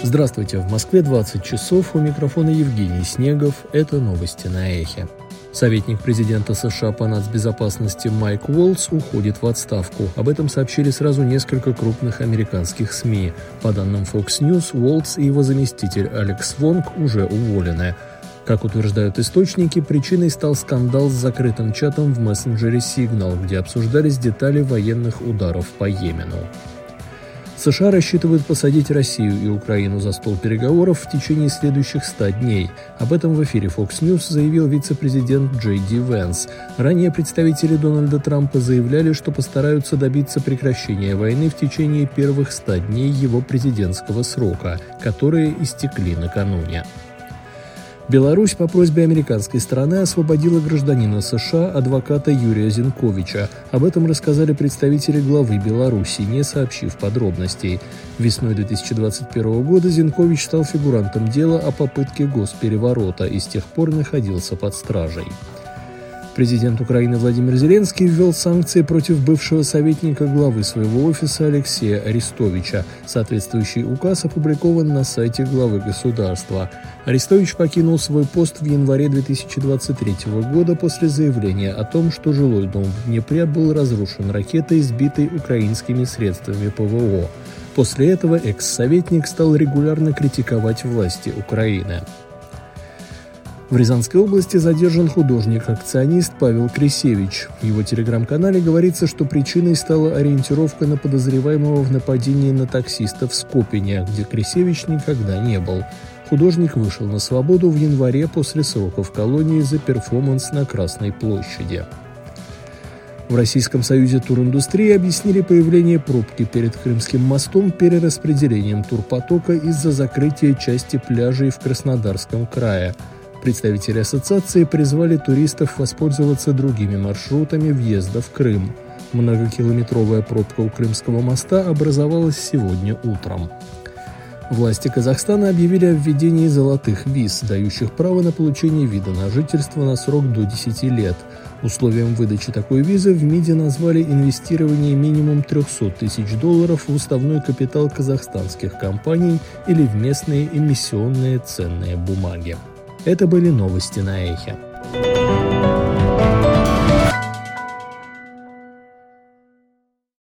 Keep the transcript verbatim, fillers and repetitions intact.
Здравствуйте, в Москве двадцать часов, у микрофона Евгений Снегов, это новости на Эхе. Советник президента США по нацбезопасности Майк Уолтс уходит в отставку. Об этом сообщили сразу несколько крупных американских СМИ. По данным Fox News, Уолтс и его заместитель Алекс Вонг уже уволены. Как утверждают источники, причиной стал скандал с закрытым чатом в мессенджере Signal, где обсуждались детали военных ударов по Йемену. США рассчитывают посадить Россию и Украину за стол переговоров в течение следующих ста дней. Об этом в эфире Fox News заявил вице-президент Джей Ди Венс. Ранее представители Дональда Трампа заявляли, что постараются добиться прекращения войны в течение первых ста дней его президентского срока, которые истекли накануне. Беларусь по просьбе американской стороны освободила гражданина США, адвоката Юрия Зенковича. Об этом рассказали представители главы Беларуси, не сообщив подробностей. Весной две тысячи двадцать первого года Зенкович стал фигурантом дела о попытке госпереворота и с тех пор находился под стражей. Президент Украины Владимир Зеленский ввел санкции против бывшего советника главы своего офиса Алексея Арестовича. Соответствующий указ опубликован на сайте главы государства. Арестович покинул свой пост в январе две тысячи двадцать третьего года после заявления о том, что жилой дом в Днепре был разрушен ракетой, сбитой украинскими средствами ПВО. После этого экс-советник стал регулярно критиковать власти Украины. В Рязанской области задержан художник-акционист Павел Крисевич. В его телеграм-канале говорится, что причиной стала ориентировка на подозреваемого в нападении на таксиста в Скопине, где Крисевич никогда не был. Художник вышел на свободу в январе после срока в колонии за перформанс на Красной площади. В Российском союзе туриндустрии объяснили появление пробки перед Крымским мостом перераспределением турпотока из-за закрытия части пляжей в Краснодарском крае. Представители ассоциации призвали туристов воспользоваться другими маршрутами въезда в Крым. Многокилометровая пробка у Крымского моста образовалась сегодня утром. Власти Казахстана объявили о введении золотых виз, дающих право на получение вида на жительство на срок до десяти лет. Условием выдачи такой визы в МИДе назвали инвестирование минимум триста тысяч долларов в уставной капитал казахстанских компаний или в местные эмиссионные ценные бумаги. Это были новости на Эхе.